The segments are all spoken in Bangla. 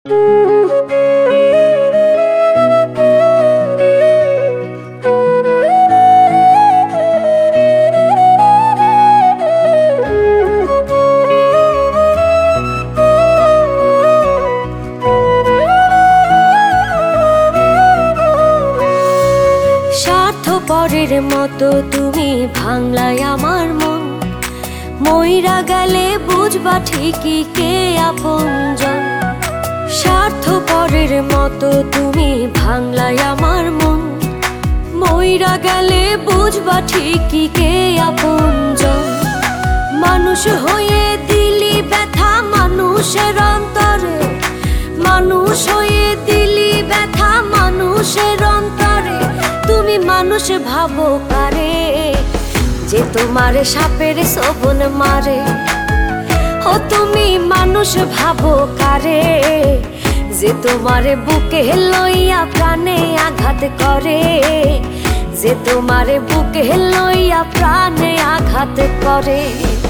স্বার্থপরের মতো তুমি ভাঙলাই আমার মন, মইরা গেলে বুঝবা ঠিকই কে আপনজন। স্বার্থপরের মতো তুমি ভাঙলাই আমার মন, মইরা গেলে বুঝবা ঠিকই কে আপনজন। মানুষ হয়ে দিলি ব্যথা মানুষের অন্তরে, মানুষ হয়ে দিলি ব্যথা মানুষের অন্তরে। তুমি মানুষ ভাবো কারে, যে তোমারে সাপের শোভন মারে। ও তুমি মানুষ ভাবো কারে, যে তোমারে বুকে লইয়া প্রাণে আঘাত করে, যে তোমারে বুকে লইয়া প্রাণে আঘাত করে।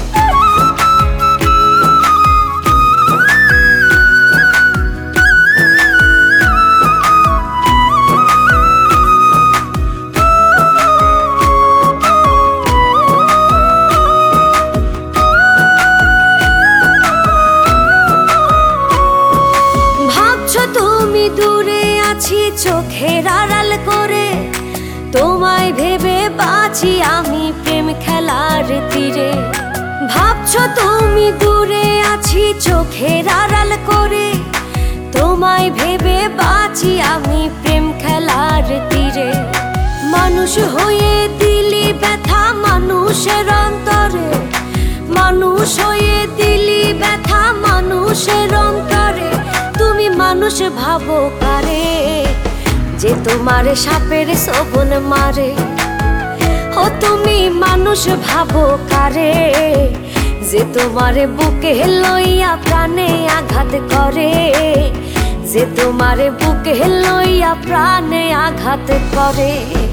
তুমি দূরে আছি চোখের আড়াল করে, তোমায় ভেবে বাঁচি আমি প্রেম খেলার তীরে। ভাবছো তুমি দূরে আছি চোখের আড়াল করে, তোমায় ভেবে বাঁচি আমি প্রেম খেলার তীরে। মানুষ হয়ে দিলি ব্যথা মানুষের অন্তরে, মানুষ হয়ে দিলি ব্যথা মানুষের অন্তরে। তুমি মানুষ ভাবো কারে, যে তোমারে সাপের শোভন মারে। ও তুমি মানুষ ভাবো কারে, যে তোমারে বুকে লইয়া প্রাণে আঘাত করে, যে তোমারে বুকে লইয়া প্রাণে আঘাত করে।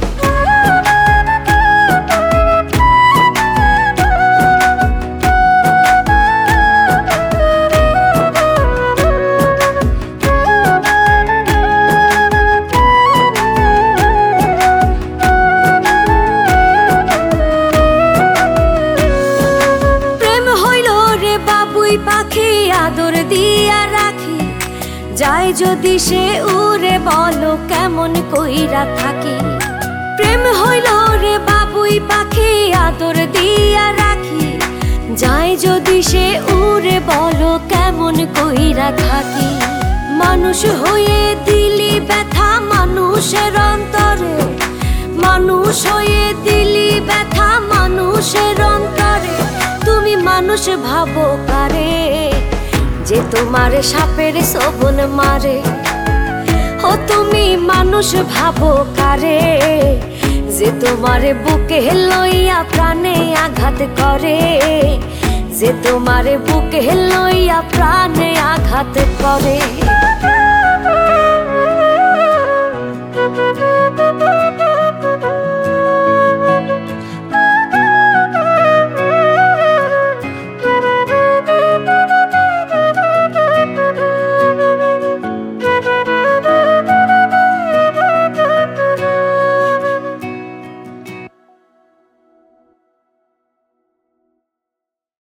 পাখি আদর দিয়া রাখি, যাই যদি সে উড়ে বলো কেমন কইরা থাকি। প্রেম হইল রে বাবুই পাখি আদর দিয়া রাখি, যাই যদি সে উড়ে বলো কেমন কইরা থাকি। মানুষ হয়ে দিলি ব্যথা মানুষের অন্তরে, মানুষ হয়ে দিলি ব্যথা মানুষের অন্তরে। তুমি মানুষ ভাবো কারে, যে তোমারে সাপের শোভন মারে। ও তুমি মানুষ ভাবো কারে, যে তোমারে বুকে লইয়া প্রাণে আঘাত করে, যে তোমারে বুকে লইয়া প্রাণে আঘাত করে।